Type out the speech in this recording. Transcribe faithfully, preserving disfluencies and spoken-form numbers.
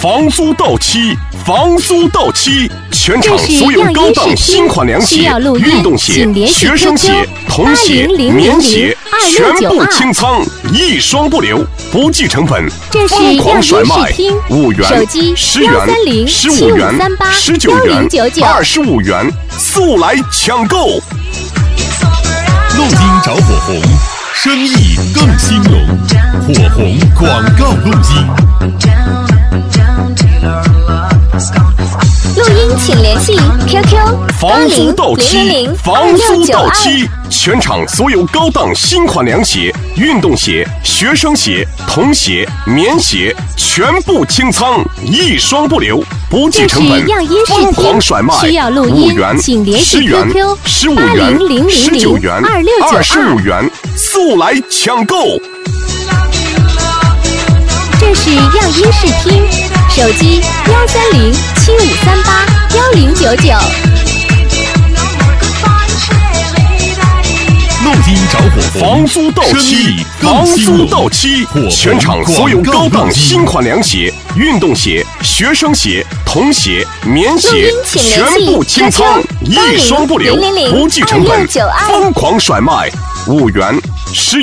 房租到期，房租到期！全场所有高档新款凉鞋、运动鞋、学生鞋、童鞋、棉鞋，全部清仓，一双不留，不计成本，疯狂甩卖，五元、十元、十五元、十九元、二十五元，速来抢购！ 录音找火红，生意更兴隆，火红广告录音。 录音请联系 Q Q 房租到期，房租到期！全场所有高档新款凉鞋、运动鞋、学生鞋、童鞋、棉鞋，全部清仓，一双不留，不计成本，疯狂甩卖，五元、十元、十五元、十九元、二十五元，速来抢购！ 这是样音视听，手机幺三零七五三八幺零九九。 录音找火红， 房租到期，房租到期！全场所有高档新款凉鞋、运动鞋、学生鞋、童鞋、棉鞋，全部清仓，一双不留，不计成本，疯狂甩卖，五元、十。